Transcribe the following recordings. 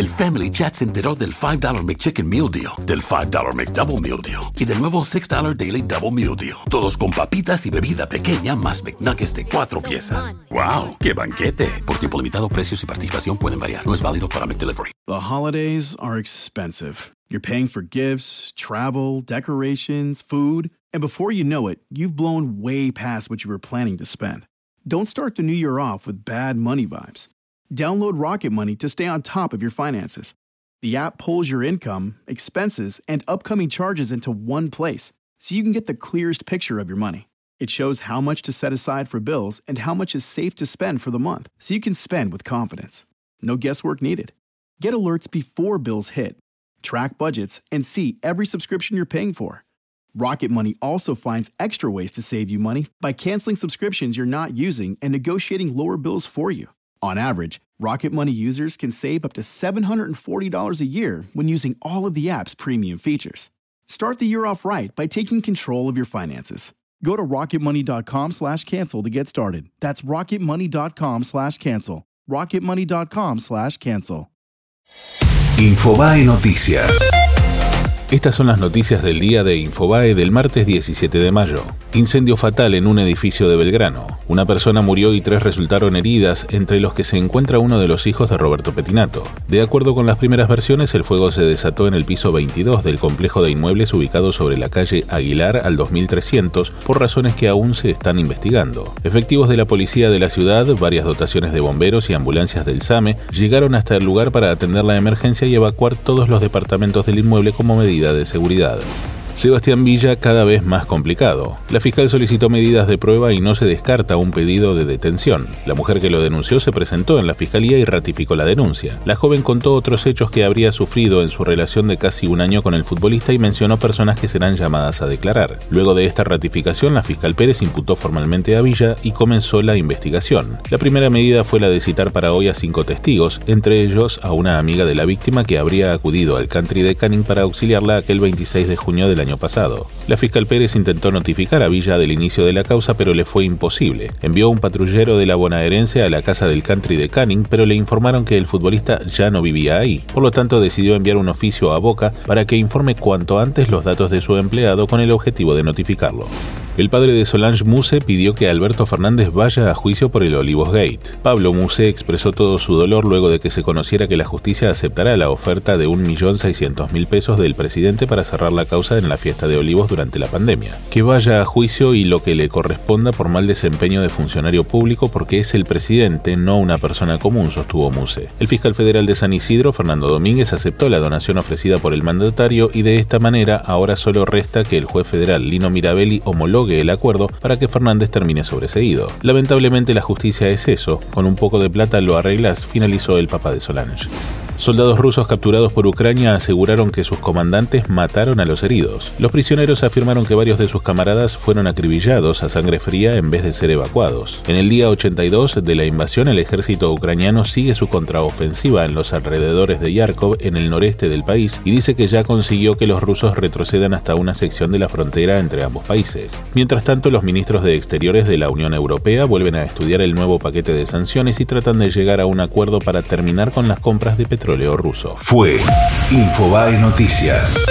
El Family Chat se enteró del $5 McChicken Meal Deal, del $5 McDouble Meal Deal y del nuevo $6 Daily Double Meal Deal. Todos con papitas y bebida pequeña más McNuggets de 4 piezas. ¡Wow! ¡Qué banquete! Por tiempo limitado, precios y participación pueden variar. No es válido para McDelivery. The holidays are expensive. You're paying for gifts, travel, decorations, food, and before you know it, you've blown way past what you were planning to spend. Don't start the new year off with bad money vibes. Download Rocket Money to stay on top of your finances. The app pulls your income, expenses, and upcoming charges into one place, so you can get the clearest picture of your money. It shows how much to set aside for bills and how much is safe to spend for the month, so you can spend with confidence. No guesswork needed. Get alerts before bills hit. Track budgets and see every subscription you're paying for. Rocket Money also finds extra ways to save you money by canceling subscriptions you're not using and negotiating lower bills for you. On average, Rocket Money users can save up to $740 a year when using all of the app's premium features. Start the year off right by taking control of your finances. Go to rocketmoney.com/cancel to get started. That's rocketmoney.com/cancel. rocketmoney.com/cancel. Infobae Noticias. Estas son las noticias del día de Infobae del martes 17 de mayo. Incendio fatal en un edificio de Belgrano. Una persona murió y 3 resultaron heridas, entre los que se encuentra uno de los hijos de Roberto Petinato. De acuerdo con las primeras versiones, el fuego se desató en el piso 22 del complejo de inmuebles ubicado sobre la calle Aguilar al 2300, por razones que aún se están investigando. Efectivos de la policía de la ciudad, varias dotaciones de bomberos y ambulancias del SAME llegaron hasta el lugar para atender la emergencia y evacuar todos los departamentos del inmueble como medida de seguridad. Sebastián Villa cada vez más complicado. La fiscal solicitó medidas de prueba y no se descarta un pedido de detención. La mujer que lo denunció se presentó en la fiscalía y ratificó la denuncia. La joven contó otros hechos que habría sufrido en su relación de casi un año con el futbolista y mencionó personas que serán llamadas a declarar. Luego de esta ratificación, la fiscal Pérez imputó formalmente a Villa y comenzó la investigación. La primera medida fue la de citar para hoy a 5 testigos, entre ellos a una amiga de la víctima que habría acudido al country de Canning para auxiliarla aquel 26 de junio del año pasado. La fiscal Pérez intentó notificar a Villa del inicio de la causa, pero le fue imposible. Envió un patrullero de la bonaerense a la casa del country de Canning, pero le informaron que el futbolista ya no vivía ahí. Por lo tanto, decidió enviar un oficio a Boca para que informe cuanto antes los datos de su empleado con el objetivo de notificarlo. El padre de Solange Muse pidió que Alberto Fernández vaya a juicio por el Olivos Gate. Pablo Muse expresó todo su dolor luego de que se conociera que la justicia aceptará la oferta de $1.600.000 del presidente para cerrar la causa en la fiesta de Olivos durante la pandemia. Que vaya a juicio y lo que le corresponda por mal desempeño de funcionario público porque es el presidente, no una persona común, sostuvo Muse. El fiscal federal de San Isidro, Fernando Domínguez, aceptó la donación ofrecida por el mandatario y de esta manera ahora solo resta que el juez federal Lino Mirabelli homologue el acuerdo para que Fernández termine sobreseído. Lamentablemente la justicia es eso, con un poco de plata lo arreglas, finalizó el papá de Solange. Soldados rusos capturados por Ucrania aseguraron que sus comandantes mataron a los heridos. Los prisioneros afirmaron que varios de sus camaradas fueron acribillados a sangre fría en vez de ser evacuados. En el día 82 de la invasión, el ejército ucraniano sigue su contraofensiva en los alrededores de Yarkov, en el noreste del país, y dice que ya consiguió que los rusos retrocedan hasta una sección de la frontera entre ambos países. Mientras tanto, los ministros de Exteriores de la Unión Europea vuelven a estudiar el nuevo paquete de sanciones y tratan de llegar a un acuerdo para terminar con las compras de petróleo ruso. Fue Infobae Noticias.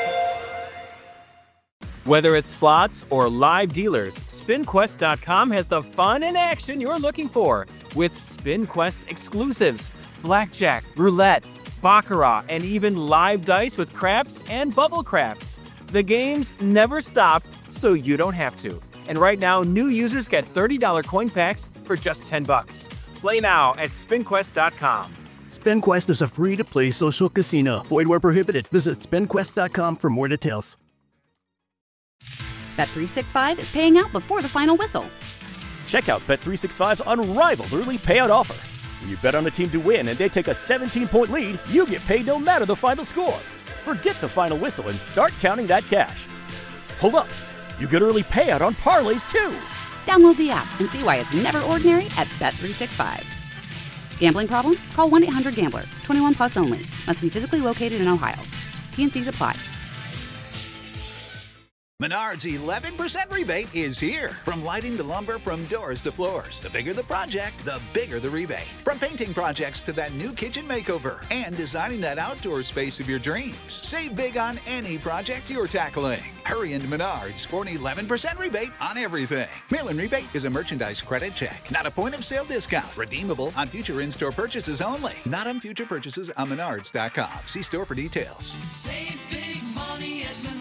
Whether it's slots or live dealers, SpinQuest.com has the fun and action you're looking for with SpinQuest exclusives, blackjack, roulette, baccarat, and even live dice with craps and bubble craps. The games never stop, so you don't have to. And right now, new users get $30 coin packs for just $10. Play now at SpinQuest.com. SpinQuest is a free-to-play social casino. Void where prohibited. Visit SpinQuest.com for more details. Bet365 is paying out before the final whistle. Check out Bet365's unrivaled early payout offer. When you bet on a team to win and they take a 17-point lead, you get paid no matter the final score. Forget the final whistle and start counting that cash. Hold up. You get early payout on parlays, too. Download the app and see why it's never ordinary at Bet365. Gambling problem? Call 1-800-GAMBLER. 21 plus only. Must be physically located in Ohio. T&Cs apply. Menards 11% rebate is here. From lighting to lumber, from doors to floors. The bigger the project, the bigger the rebate. From painting projects to that new kitchen makeover and designing that outdoor space of your dreams. Save big on any project you're tackling. Hurry into Menards for an 11% rebate on everything. Mail-in rebate is a merchandise credit check, not a point-of-sale discount. Redeemable on future in-store purchases only. Not on future purchases on Menards.com. See store for details. Save big money at Menards.